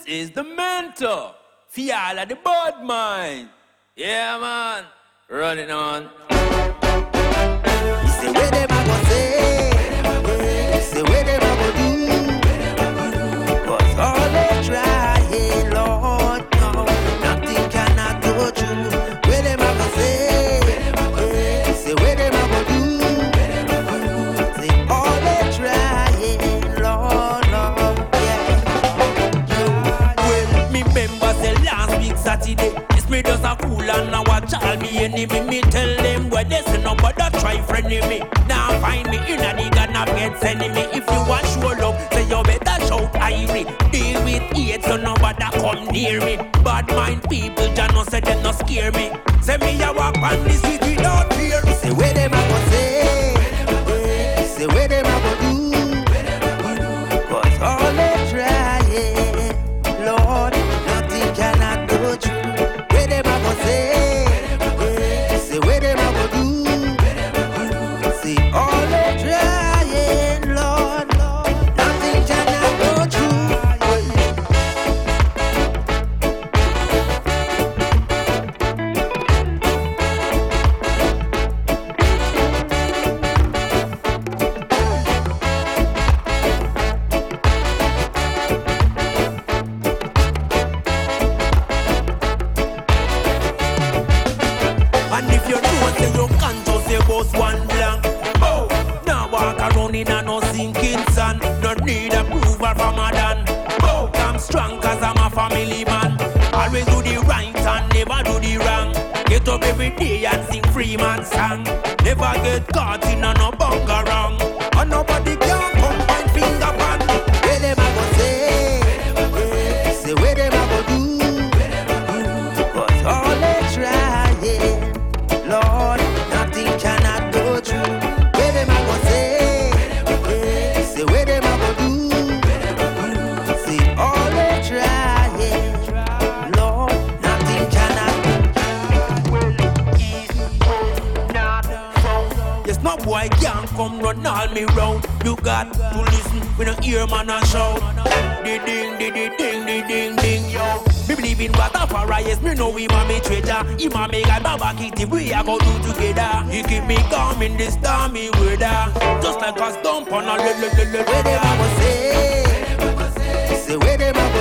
is the mentor. Fiala the bad mind. Yeah, man. Run it on. Say where them a go say, say where them a go do. Cause all they try, hey Lord, no, nothing cannot go through. Where them a go say, say where them a go do. Say all they try, hey Lord, Lord, yeah. Well, me remember say last week Saturday, it's me just a cool and now watch all me enemy. Me tell them where they say nobody try friendly me. Now find me in a nigga not get sending me. If you want show love, say you better shout irie. Deal with hate so nobody come near me. Bad mind people just no say them no scare me. Say me a walk on the street without fear. Say where them a go say, say where them a go do. Cause all they try, yeah, Lord, nothing cannot go through. Where them a go say where them a go do. See all they try, yeah, Lord, nothing cannot go through. And if you know say you can't just say boss one blank. Oh, now walk around in a no sinking sand. No need approval from a dan. Oh, I'm strong cause I'm a family man. Always do the right and never do the wrong. Get up every day and sing Freeman song. Never get caught in a no bunker wrong. And nobody can come point finger pan. Where them a go say where them a go do. Cause all they try, yeah, Lord, nothing cannot go through. Where them a go say where them a go do. See all they try, yeah, Lord, nothing cannot. Yes, no boy can't come run all me round. You got to listen when you hear man a shout. The ding, the ding, the ding, ding, yo. Me believe in what a fire, yes, me know him a me treasure. Him a me guy, Baba Kitty, we a go do together. He keep me calm in this stormy weather. Just like a stump on a Where them a go say where them a